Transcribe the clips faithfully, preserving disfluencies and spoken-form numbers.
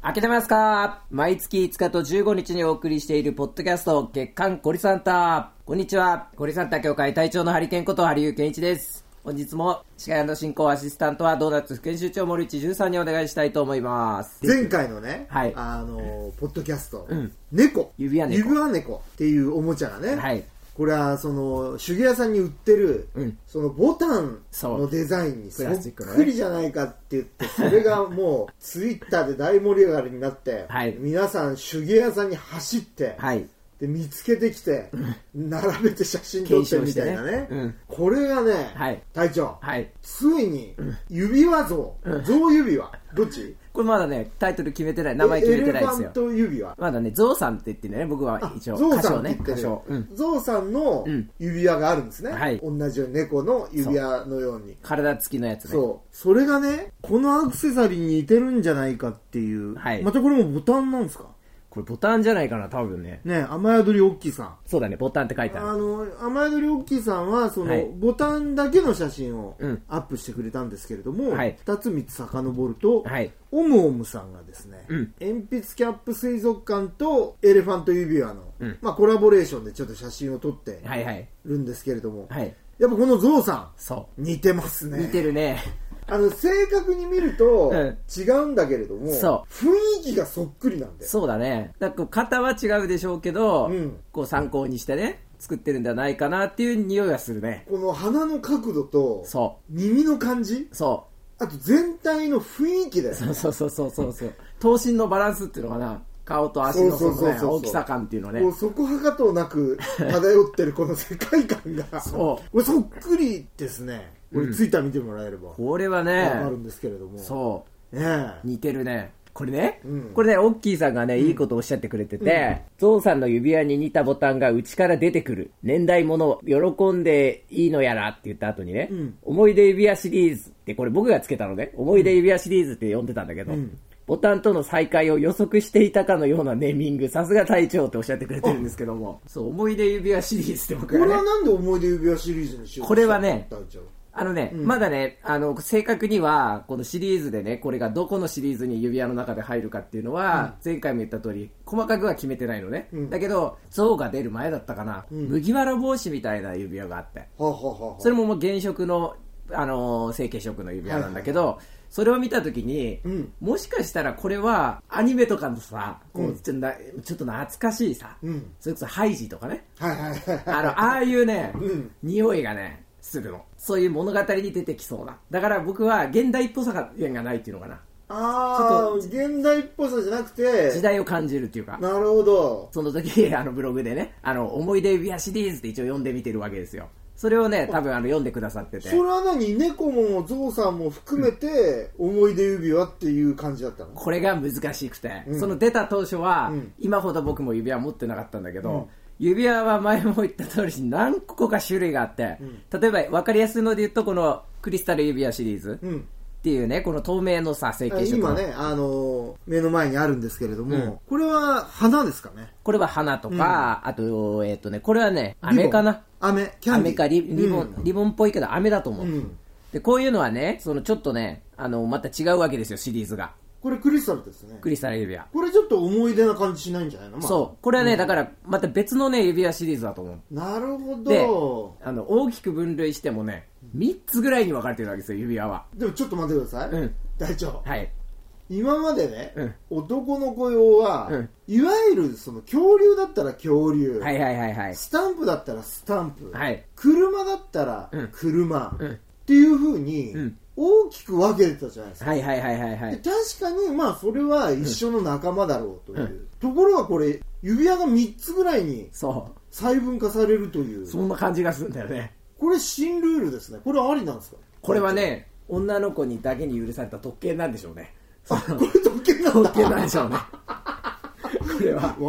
開けてますか？毎月いつかとじゅうごにちにお送りしているポッドキャスト月刊ゴリサンタ。こんにちは、ゴリサンタ協会隊長のハリケンことハリユーケンイチです。本日も司会&進行アシスタントはドーナツ副編集長森内潤さんにお願いしたいと思います。 前回のね、はい、あのポッドキャスト、うん、猫指輪猫指輪猫っていうおもちゃがね、 はい、これはその手芸屋さんに売ってる、うん、そのボタンのデザインにそっくりじゃないかって言って、それがもうツイッターで大盛り上がりになって、はい、皆さん手芸屋さんに走って、はい、で見つけてきて並べて写真撮ってみたいな ね, ね、うん、これがね、はい、隊長、はい、ついに指輪像、うん、像指輪どっち？ これまだねタイトル決めてない、名前決めてないですよ。 エレファント指輪まだね、ゾウさんって言ってね、僕は一応ゾウさんって言ってる、うん、ゾウさんの指輪があるんですね、うん、はい、同じように猫の指輪のように体つきのやつね。 そうそれがね、このアクセサリーに似てるんじゃないかっていう、はい、またこれもボタンなんですか？ これボタンじゃないかな、多分ね。 ね、雨宿りおっきいさん。 そうだね、ボタンって書いてある。 あの、雨宿りおっきいさんは、その、はい、ボタンだけの写真をアップしてくれたんですけれども、はい、ふたつみっつ遡ると、はい、オムオムさんがですね、うん、鉛筆キャップ水族館とエレファント指輪の、うん、まあコラボレーションでちょっと写真を撮ってるんですけれども、はいはい、やっぱこのゾウさん、そう似てますね。 似てるね。 あの正確に見ると違うんだけれども、うん、そう雰囲気がそっくりなんだよ。 そうだね。だから型は違うでしょうけど、うん、こう参考にしてね作ってるんじゃないかなっていう匂いがするね。 この鼻の角度と耳の感じ、そうあと全体の雰囲気だよね。 そうそうそうそうそうそう頭身のバランスっていうのかな、顔と足のその、ね、大きさ感っていうのね、 こうそこはかとなく漂ってるこの世界観がそうこれそっくりですね。これツイッター見てもらえれば、 これはねあるんですけれども、 そう、ね、似てるね。これね、うん、これね、オッキーさんがね、うん、いいことをおっしゃってくれてて、うん、ゾウさんの指輪に似たボタンが内から出てくる年代物を喜んでいいのやらって言った後にね、うん、思い出指輪シリーズってこれ僕がつけたのね、思い出指輪シリーズって呼んでたんだけど、うん、ボタンとの再会を予測していたかのようなネーミング、さすが隊長っておっしゃってくれてるんですけども、そう思い出指輪シリーズって僕がね、 これはなんで思い出指輪シリーズにしようとしたの？ これはね、 隊長あのね、うん、まだね、あの、正確には、このシリーズでね、これがどこのシリーズに指輪の中で入るかっていうのは、うん、前回も言った通り、細かくは決めてないのね。うん、だけど、象が出る前だったかな、うん、麦わら帽子みたいな指輪があって、はははそれももう原色の、あのー、成型色の指輪なんだけど、はいはいはい、それを見たときに、うん、もしかしたらこれは、アニメとかのさ、こう、うん、ちょっと懐かしいさ、うん、それこそハイジとかね、はいはいはい、あの、ああいうね、うん、匂いがね、するの。そういう物語に出てきそうな。だから僕は現代っぽさがないっていうのかな。 ああ、現代っぽさじゃなくて時代を感じるっていうか。 なるほど。 その時あのブログでね、あの思い出指輪シリーズって一応読んでみてるわけですよ。それをね、多分あの読んでくださってて。 それは何？猫もゾウさんも含めて思い出指輪っていう感じだったの？ これが難しくて、うん、その出た当初は、うん、今ほど僕も指輪持ってなかったんだけど、うん、指輪は前も言った通り何個か種類があって、うん、例えば分かりやすいので言うとこのクリスタル指輪シリーズっていうね、この透明のさ成型色今ね、あのー、目の前にあるんですけれども、うん、これは花ですかね？これは花とか、うん、あとえっ、ー、とねこれはね飴かな、 飴キャンディー飴か リ, リボン、うん、リボンっぽいけど飴だと思う、うん、でこういうのはね、そのちょっとねあのまた違うわけですよ、シリーズが。 これクリスタルですね。 クリスタル指輪。 これちょっと思い出な感じしないんじゃないの？まあ、 そう。これはね、うん、だからまた別のね指輪シリーズだと思う。 なるほど。 で、あの大きく分類してもね、みっつぐらいに分かれてるわけですよ、指輪は。 でもちょっと待ってください。うん。隊長。 はい。 今までね、うん、男の子用は、うん、いわゆるその恐竜だったら恐竜、 はいはいはいはい、 スタンプだったらスタンプ、 はい、 車だったら車、うん、っていう風に、うん大きく分けてたじゃないですか。 はいはいはいはい、はい、 で確かにまあそれは一緒の仲間だろうという、うん、ところがこれ指輪がみっつぐらいに細分化されるという、 そんな感じがするんだよね。 これ新ルールですね。これはありなんですか？ これはね女の子にだけに許された特権なんでしょうね。 あこれ特権なんだ。 特権なんでしょうね。これは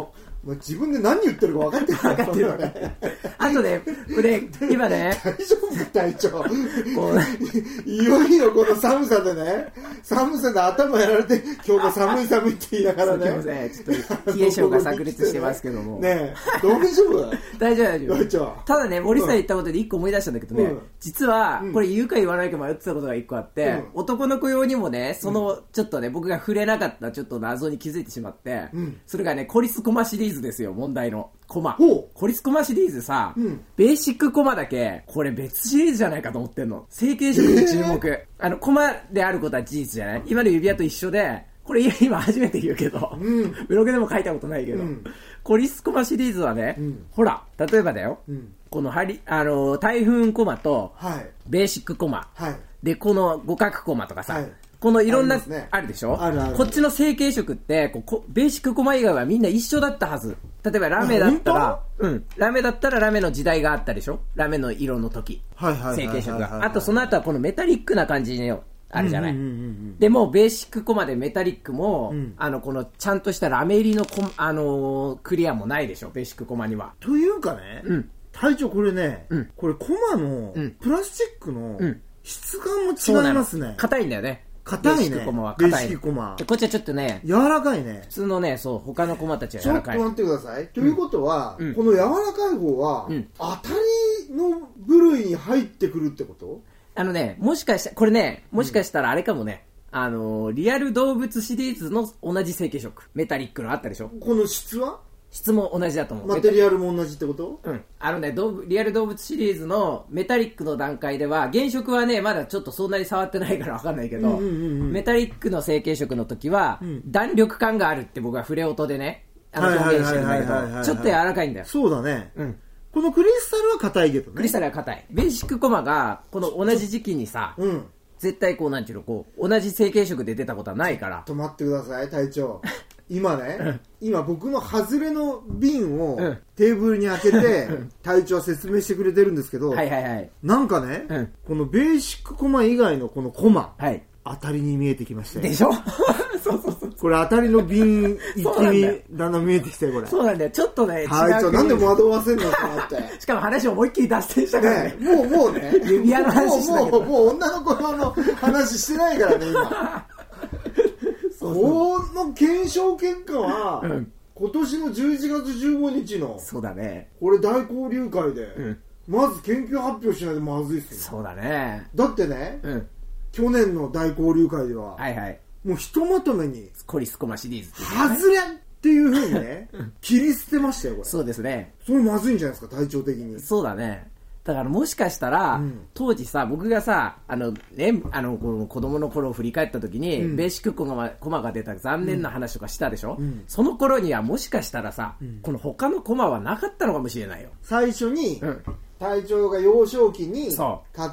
もう自分で何言ってるか分かってる分かってる分かってるあとねこれ今ね大丈夫隊長こういよいよこの寒さでね寒さで頭やられて今日も寒い寒いって言いながらねねちょっと冷え性が炸裂してますけどもねえ大丈夫大丈夫大丈夫ただね森さん言ったことで一個思い出したんだけどね、うん、実はこれ言うか言わないか迷ってたことが一個あって、うん、男の子用にもねそのちょっとね僕が触れなかったちょっと謎に気づいてしまって、うん、それがねコリスコマシリーズですよ問題のコマコリスコマシリーズさ、うん、ベーシックコマだけこれ別シリーズじゃないかと思ってんの成形色に注目、えー、あのコマであることは事実じゃない今の指輪と一緒でこれ今初めて言うけど、うん、ブログでも書いたことないけど、うん、コリスコマシリーズはね、うん、ほら例えばだよ、うん、このハリあの台風コマと、はい、ベーシックコマ、はい、でこの互角コマとかさ、はい、このいろんな あ,、ね、あるでしょあるあるこっちの成形色ってここベーシックコマ以外はみんな一緒だったはず例えばラメだったらうんラメだったらラメの時代があったでしょラメの色の時成形色があとその後はこのメタリックな感じのあるじゃない、うんうんうんうん、でもベーシックコマでメタリックも、うん、あのこのちゃんとしたラメ入りのコ、あのー、クリアもないでしょベーシックコマにはというかね、うん、隊長これね、うん、これコマのプラスチックの質感も違いますね硬いんだよね硬いねベーシックコマは硬いベーシックコマこっちはちょっとね柔らかいね普通のねそう他のコマたちは柔らかいちょっと待ってください、うん、ということは、うん、この柔らかい方は、うん、当たりの部類に入ってくるってこと？ あのね、もしかしたら、これね、もしかしたらあれかもね、うん、あの、リアル動物シリーズの同じ成形色。メタリックのあったでしょこの質は質も同じだと思う。 マテリアルも同じってこと？ うん。あのね、リアル動物シリーズのメタリックの段階では、原色はね、まだちょっとそんなに触ってないからわかんないけど、うんうんうんうん、メタリックの成形色の時は、うん、弾力感があるって僕はフレ音でね、あの表現してるんだけど、ちょっと柔らかいんだよ。 そうだね。うん。このクリスタルは硬いけどね。 クリスタルは硬い。ベーシックコマが、この同じ時期にさ、うん、絶対こう、なんていうの、こう、同じ成形色で出たことはないから。 ちょっと待ってください、隊長。今ね、今僕の外れの瓶をテーブルに開けて、隊長は説明してくれてるんですけど、はいはいはい、なんかね、うん、このベーシックコマ以外のこのコマ、はい、当たりに見えてきましたよ。 でしょそうそうそう。 これ当たりの瓶一気にだんだん見えてきたよ、これ。 そうなんだよ。ちょっとね、 隊長なんで惑わせんのかなって。 しかも話を思いっきり脱線したからね。 ねもう、もうね。 指輪の話してたけど。 もう、もう、もう女の子の話してないからね、今。そうそうこの検証結果は、うん、今年のじゅういちがつじゅうごにちの、 そうだね。 これ大交流会で、うん、まず研究発表しないとまずいっすよ。 そうだね。 だってね、うん、去年の大交流会では、はいはい、もうひとまとめにコリスコマシリーズ外れっていう風にね切り捨てましたよこれ。 そうですね。 それまずいんじゃないですか体調的に。 そうだね。だからもしかしたら、うん、当時さ僕がさあの、ね、あのこの子供の頃を振り返った時に、うん、ベーシックコマ、コマが出た残念な話とかしたでしょ、うん、その頃にはもしかしたらさ、うん、この他のコマはなかったのかもしれないよ。 最初に、うん、隊長が幼少期に買って、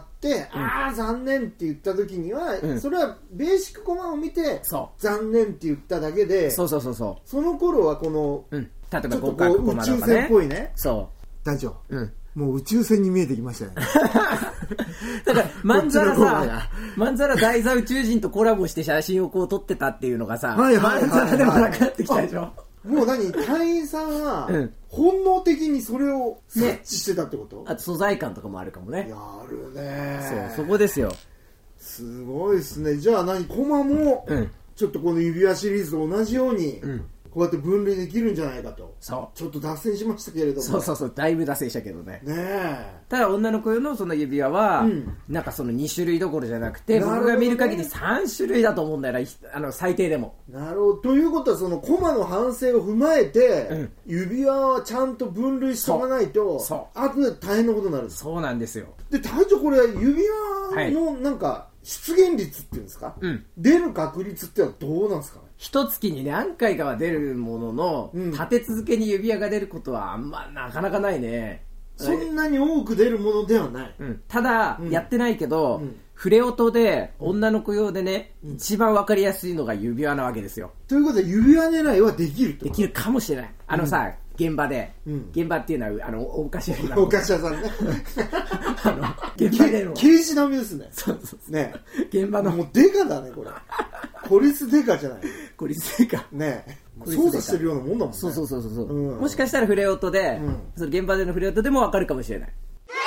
ああ残念って言った時には、うん、それはベーシックコマを見て残念って言っただけで、 そうそうそうそう、 その頃はこの、うん、例えば互角コマとかね、宇宙船っぽいね。そう隊長、うん、もう宇宙船に見えてきましたよねだからまんざらさまんざら台座宇宙人とコラボして写真をこう撮ってたっていうのがさ、はいはいはいはい、まんざらでもなくなってきたでしょ。 もう何隊員さんは、うん、本能的にそれを察知してたってこと、ね、 あと素材感とかもあるかもね。 やるね。 そう、そこですよ。 すごいですね。じゃあ何コマも、うん、ちょっとこの指輪シリーズと同じように、うん、こうやって分類できるんじゃないかと。そうちょっと脱線しましたけれども。 そうそうそう、だいぶ脱線したけどね。 ねえ。 ただ女の子用のその指輪は、うん、なんかそのにしゅるいどころじゃなくて、僕が見る限りさんしゅるいだと思うんだよな、あの最低でも。 なるほど。ということはそのコマの反省を踏まえて、うん、指輪はちゃんと分類しておかないと、あとで大変なことになるんです。 そうなんですよ。 で、隊長これ指輪のなんか、はい、出現率っていうんですか、うん、出る確率ってのはどうなんですかね。 一月に何回かは出るものの、うん、立て続けに指輪が出ることはあんまなかなかないね。 そんなに多く出るものではない、 うん、ただ、うん、やってないけど、うん、フレ音で女の子用でね、うん、一番わかりやすいのが指輪なわけですよ。 ということで指輪狙いはできるってこと？できるかもしれない。あのさ、うん、現場で、うん、現場っていうのはあのお菓子屋さんお菓子屋さんねあの現場での刑事並みですね。 そうそうそうね、 現場のもうデカだねこれコリスデカじゃないコリスデカね。 操作してるようなもんだもんね。 そうそうそうそう、うん、もしかしたらフレ音で、うん、その現場でのフレ音でも分かるかもしれない。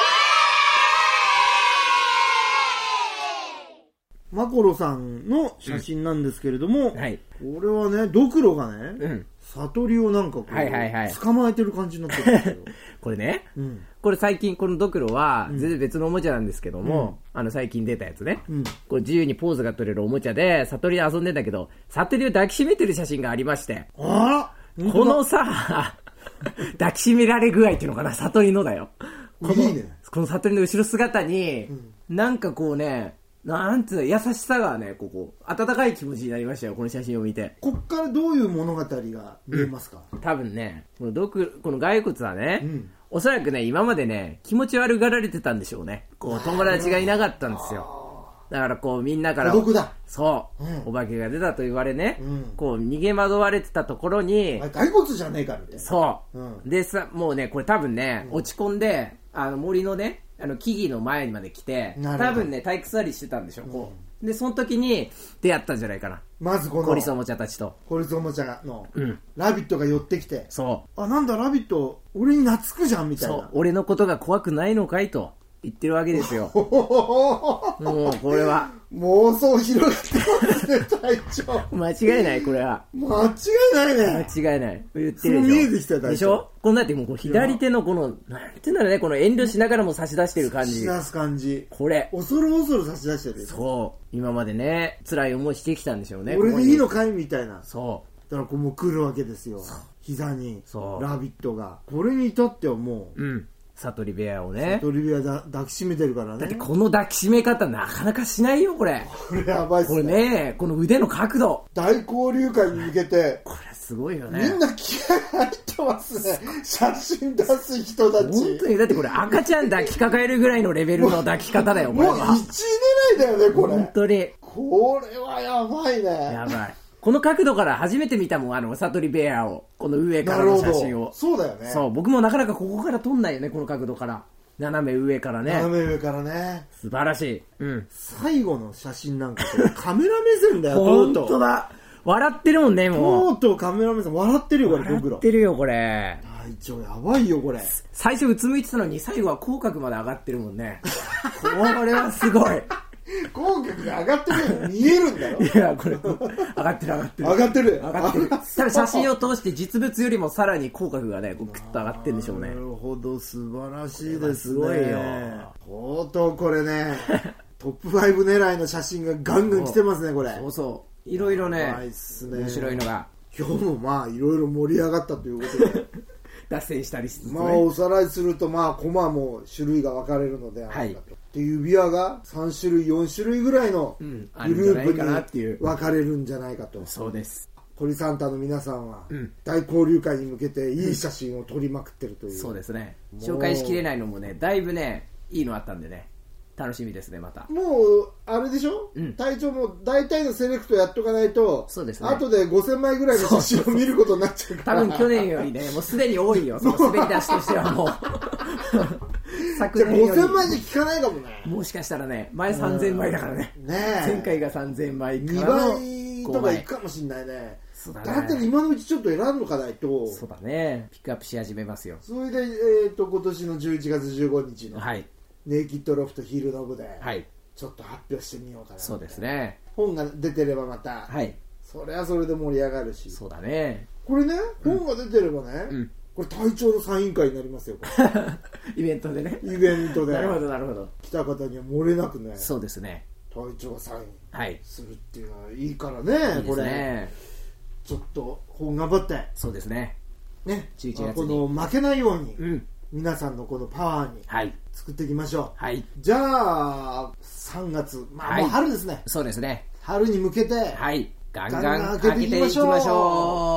マコロさんの写真なんですけれども、うん、はい、これはね、ドクロがね、うん、悟りをなんかこう、はいはいはい、捕まえてる感じになってるんですけどこれね、うん、これ最近このドクロは全然別のおもちゃなんですけども、うん、あの最近出たやつね、うん、これ自由にポーズが取れるおもちゃで悟りで遊んでんだけど、悟りを抱きしめてる写真がありまして、あこのさ抱きしめられ具合っていうのかな、悟りのだよ、このいいね、この悟りの後ろ姿に、うん、なんかこうね、なんつうの、優しさがね、ここ温かい気持ちになりましたよ、この写真を見て。 こっからどういう物語が見えますか？ うん、多分ね、このドクこの骸骨はね、うん、おそらくね、今までね、気持ち悪がられてたんでしょうね。こう友達がいなかったんですよ。だからこうみんなから、 孤独だ、 そう、うん、お化けが出たと言われね、うん、こう逃げ惑われてたところに、 骸骨じゃねえかみたいな。 そう、うん、でさ、もうね、これ多分ね、落ち込んで、あの森のね、あの木々の前にまで来て、多分ね、体育座りしてたんでしょ、こう。うん、で、その時に出会ったんじゃないかな。 まずこのコリスおもちゃたちと。 コリスおもちゃの、うん、ラビットが寄ってきて、そう。あ、なんだラビット、俺に懐くじゃんみたいな。そう、 俺のことが怖くないのかいと言ってるわけですよ。もうこれは。 妄想広がってますね、隊長。 間違いない、これは。 間違いないね。 間違いない。言ってるでしょ。 見えてきた、隊長。 でしょ、こんなってもう左手のこの、なんていうんだろうね、この遠慮しながらも差し出してる感じ。 差し出す感じ。 これ。 恐る恐る差し出してる。 そう。今までね、辛い思いしてきたんでしょうね。 俺でいいのかいみたいな。 そう。 だからこうもう来るわけですよ。膝に。そう。ラビットが。これに至ってはもう。うん。悟り部屋をね、悟り部屋だ抱きしめてるからね。 だってこの抱きしめ方なかなかしないよ、これ。 これやばいっすね。 これね、この腕の角度、 大交流会に向けてこれすごいよね。 みんな気合入ってますね。写真出す人たち本当に。だってこれ赤ちゃん抱きかかえるぐらいのレベルの抱き方だよ、これは。 もう一狙いだよね、これ。 本当にこれはやばいね。 やばい。この角度から初めて見たもん、あの悟りベアを、この上からの写真を。 そうだよね。 そう、僕もなかなかここから撮んないよね、この角度から。斜め上からね。 斜め上からね。 素晴らしい。うん。 最後の写真なんかカメラ目線だよ。 本当だ。笑ってるもんね、もう。とうとうカメラ目線笑ってるよ、これ。 笑ってるよ、これ。 隊長やばいよ、これ。 最初うつむいてたのに最後は口角まで上がってるもんね。これはすごい。 口角が上がってるように見えるんだよ。 いや、これ上がってる上がってる上がってる上がってる。ただ写真を通して実物よりもさらに口角がね、こうグッと上がってるんでしょうね。なるほど、素晴らしいですね。 すごいよ。 とうとうこれね、トップファイブ狙いの写真がガンガン来てますね、これ。 そうそう。いろいろね、面白いのが。 今日もまあいろいろ盛り上がったということで。 脱線したりして、ね、 まあおさらいすると、まあコマも種類が分かれるので、はい、で指輪がさん種類よん種類ぐらいのグループに分かれるんじゃないかと、うん、 そうです。 鳥サンタの皆さんは大交流会に向けていい写真を撮りまくってるという、うん、 そうですね。紹介しきれないのもね、だいぶねいいのあったんでね、楽しみですね。またもうあれでしょ、うん、隊長も大体のセレクトやっとかないと、 そうですね、 後でごせんまいぐらいの写真を見ることになっちゃうから。 多分去年よりねもうすでに多いよ、その滑り出しとしてはもう昨年よりごせんまいで聞かないかもね。 もしかしたらね、前さんぜんまいだからね、 ね前回がさんぜんまいからのにばいとかいくかもしんないね。そうだね。だったら今のうちちょっと選んどかないと。 そうだね、ピックアップし始めますよ。 それで、えー、と今年のじゅういちがつじゅうごにちの、はい、ネイキッドロフトヒールノブで、はい、ちょっと発表してみようかな。 そうですね。 本が出てればまた、はい、それはそれで盛り上がるし。 そうだね。 これね、本が出てればね、うん、これ隊長のサイン会になりますよ。 イベントでね。 イベントで。 なるほどなるほど。 来た方には漏れなくね。 そうですね。 隊長がサインするっていうのはいいからね。 はい、これね。 ちょっと本頑張って。 そうですね。 ね。 じゅういちがつにこの負けないように、うん、皆さんのこのパワーに作っていきましょう。はい。じゃあさんがつ、まあ、はい、もう春ですね。 そうですね。 春に向けて、 はい。ガンガン開けていきましょう。